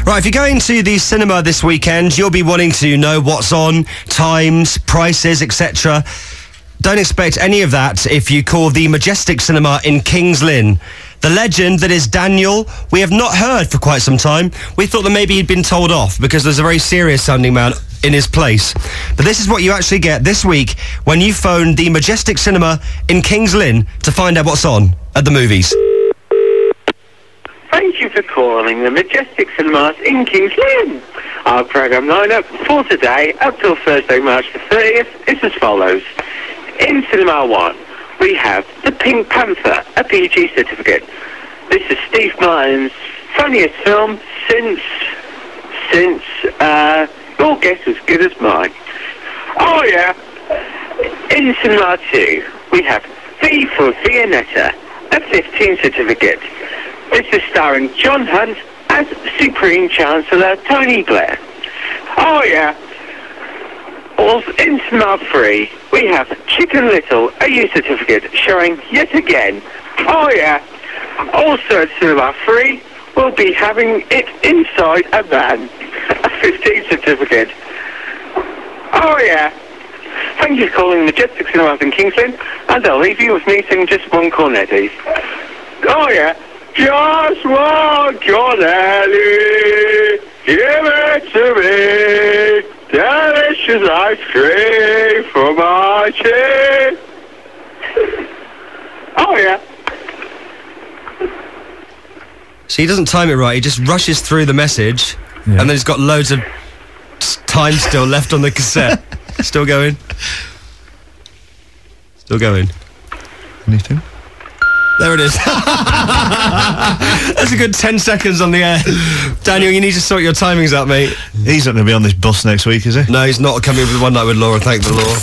Right, if you're going to the cinema this weekend, you'll be wanting to know what's on, times, prices, etc. Don't expect any of that if you call the Majestic Cinema in Kings Lynn. The legend that is Daniel, we have not heard for quite some time. We thought that maybe he'd been told off because there's a very serious-sounding man in his place. But this is what you actually get this week when you phone the Majestic Cinema in Kings Lynn to find out what's on at the movies. Thank you for calling the Majestic Cinemas in Kings Lynn. Our programme lineup for today, up till Thursday, March the 30th, is as follows. In Cinema 1, we have The Pink Panther, a PG certificate. This is Steve Martin's funniest film since your guess was good as mine. Oh yeah. In Cinema 2, we have V for Viennetta, a 15 certificate. This is starring John Hunt as Supreme Chancellor Tony Blair. Oh yeah. Also, in Cinema 3, we have Chicken Little, a U certificate, showing yet again. Oh yeah. Also at Cinema 3, we'll be having it inside a van, a 15 certificate. Oh yeah. Thank you for calling Majestic Cinemas in Kings Lynn, and I'll leave you with me singing just one cornetti. Oh yeah. Just one cornetti, give it to me. Delicious ice cream for my tea. Oh yeah. So he doesn't time it right, he just rushes through the message, and then he's got loads of time still left on the cassette. Still going. Still going. Anything? There it is. That's a good 10 seconds on the air. Daniel, you need to sort your timings out, mate. He's not going to be on this bus next week, is he? No, he's not coming with One Night with Laura, thank the Lord.